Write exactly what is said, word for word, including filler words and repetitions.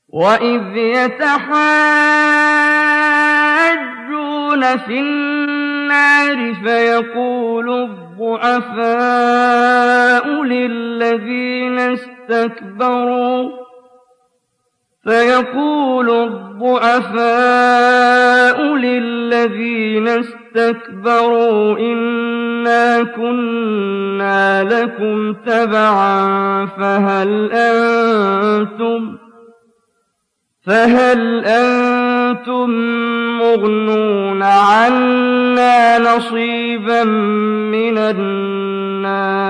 وَإِذْ يَتَحَاجُّونَ فِي النَّارِ فَيَقُولُ الضُّعَفَاءُ لِلَّذِينَ اسْتَكْبَرُوا فيقول الضعفاء للذين استكبروا إنا كنا لكم تبعا فهل أنتم فهل أنتم مغنون عنا نصيبا من النار